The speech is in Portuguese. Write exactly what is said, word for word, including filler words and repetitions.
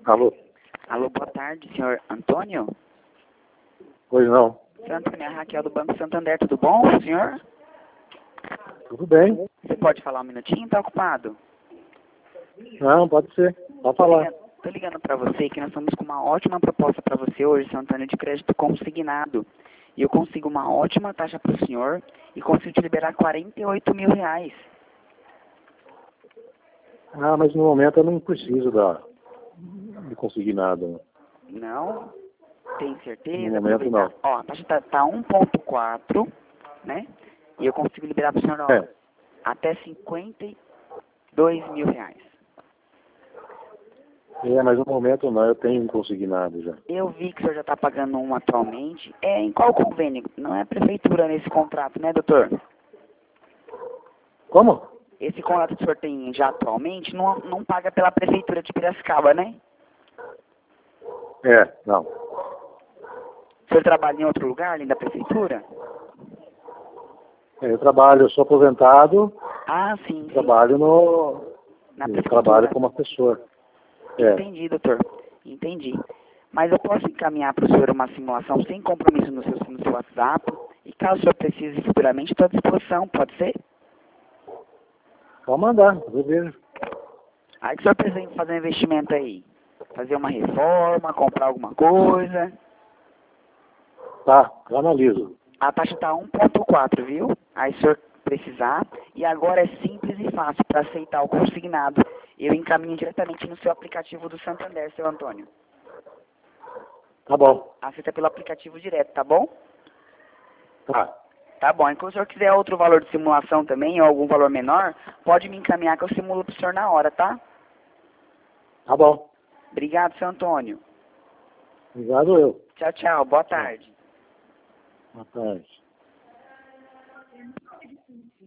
Alô? Alô, boa tarde, senhor Antônio? Pois não. Senhor Antônio, é a Raquel do Banco Santander, tudo bom, senhor? Tudo bem? Você pode falar um minutinho? Tá ocupado? Não, pode ser. Pode Tô falar. ligando, tô ligando pra você que nós estamos com uma ótima proposta pra você hoje, senhor Antônio, de crédito consignado. E eu consigo uma ótima taxa pro senhor e consigo te liberar quarenta e oito mil reais. Ah, mas no momento eu não preciso da, de conseguir nada. Não? Tem certeza? No momento, Aproveitar. não. Ó, a taxa tá, tá um ponto quatro, né? E eu consigo liberar pro senhor, ó, É. até cinquenta e dois mil reais. É, mas no momento não, eu tenho consignado já. Eu vi que o senhor já está pagando um atualmente. É em qual convênio? Não é a prefeitura nesse contrato, né, doutor? Como? Esse contrato que o senhor tem já atualmente não, não paga pela prefeitura de Piracicaba, né? É, não. O senhor trabalha em outro lugar, além da prefeitura? É, eu trabalho, eu sou aposentado, Ah, sim, sim. trabalho no. Na Eu prefeitura. trabalho como assessor. É. Entendi, doutor. Entendi. Mas eu posso encaminhar para o senhor uma simulação sem compromisso no seu, no seu WhatsApp. E caso o senhor precise futuramente, estou à disposição, pode ser? Pode mandar, eu vejo. Aí que o senhor precisa fazer um investimento aí. Fazer uma reforma, comprar alguma coisa. Tá, eu analiso. A taxa está um ponto quatro, viu? Aí se o senhor precisar. E agora é simples e fácil para aceitar o consignado. Eu encaminho diretamente no seu aplicativo do Santander, seu Antônio. Tá bom. Aceita pelo aplicativo direto, tá bom? Tá. Tá bom. E se o senhor quiser outro valor de simulação também, ou algum valor menor, pode me encaminhar que eu simulo pro senhor na hora, tá? Tá bom. Obrigado, seu Antônio. Obrigado eu. Tchau, tchau. Boa tarde. Boa tarde.